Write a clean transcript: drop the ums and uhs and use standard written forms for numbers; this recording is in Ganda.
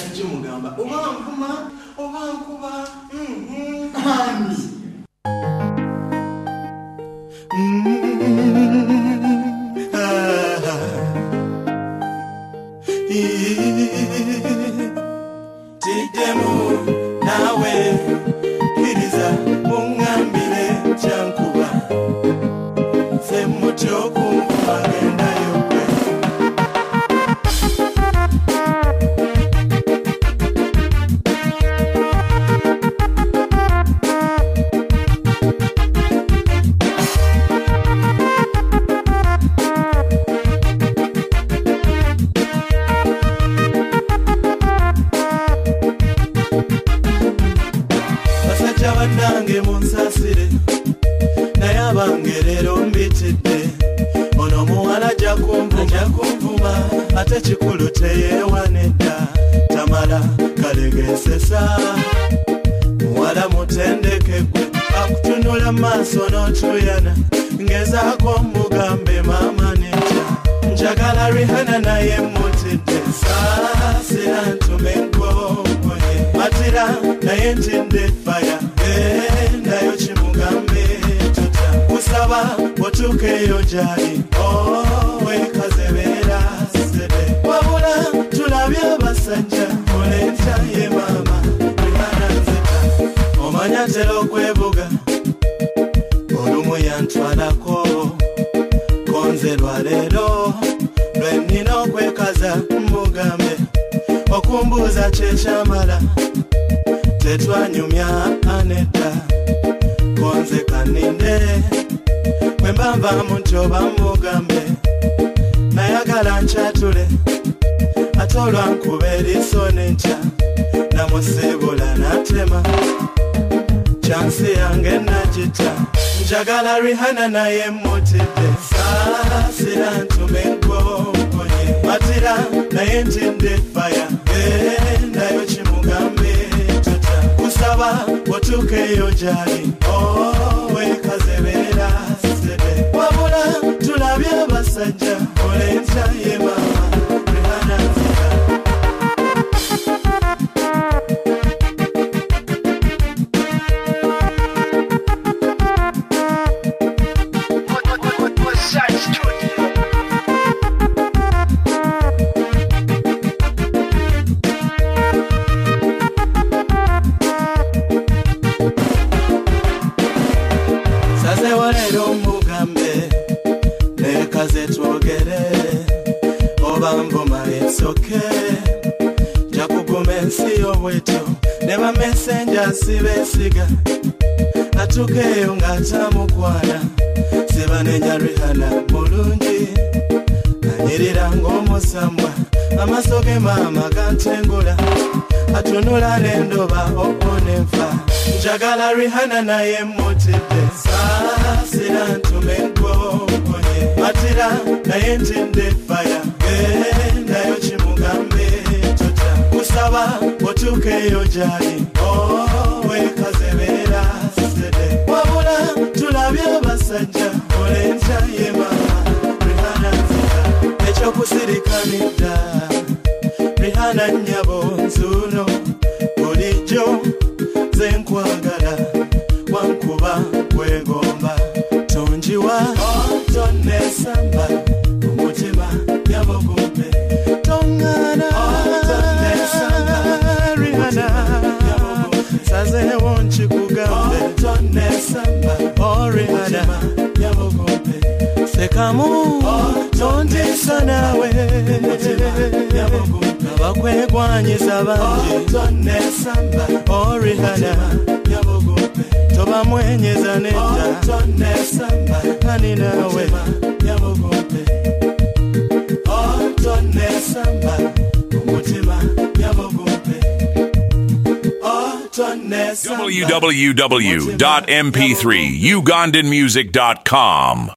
Jumugamba oba nkuma oba nkuba Tidemu nawe kiriza mungambire kyankuba se mutyo kumagenda yokwe Banange munsasire naye abangerero mbitidde ono muwala jakumvuma ate kikulu teyewanedda tamala kalegesesa muwala mutendekegwe akutunula maaso n'otuyana ngezaako mugambe maama netya njagala Rihanna naye mutidde saasira ntume nkonkonye matira naye ntinde faya nayo kimugambe tuta kusaba otuukeyo gyali wekazebeera sebe wabula tulabye abasajja olentya ye maama Rihanna nzita omanya ntera okwebuga olumu yantwalako konze lwaleero lwennina okwekaza mugambe okumbuuza kyekyamala tetwanyumya anedda konze kaninde bwembamba muntu oba mugambe nayagala nkyatule ate olwankuba eriiso n'enkya namusibula natema kyansi yange nagita njagala Rihanna naye mutidde saasira ntume nkonkonye matira naye ntinde faya nayo kimugambe kusaba otuukeyo gyali wekazebeera sebe wabula tulabye abasajja olentya ye maama Rihanna nzita Sazewalero mugambe nekaze twogere oba mboma etsoke jakuguma ensi y'obwetyo ne bamesenja sibesiga atukeyo ng'atamukwana sibanenya Rihanna mulungi anyirira ng'omusambwa amaaso ge maama gantengula atunula n'endoba oponenfa njagala Rihanna naye mutidde saasira ntume nkonkonye matira naye ntinde faya nayo kimugambe tuta kusaba otuukeyo gyali wekazebeera sebe wabula tulabye abasajja olentya ye maama Rihanna nzita ekyokusirikanidda Rihanna nnyabo nzuuno bulijjo ze nkwagala wankuba kwegomba tonjiwa tonesamba umutima yabogumpe tongana Rihanna sazewo nkikugambe tonesamba Rihanna yabogumpe sekamu tondisa nawe abakwegwanyiza bangi tonesamba Rihanna toba mwenyeza nedda tonesamba ani nawe yabogompe tonesamba umutima yabogompe www.mp3ugandanmusic.com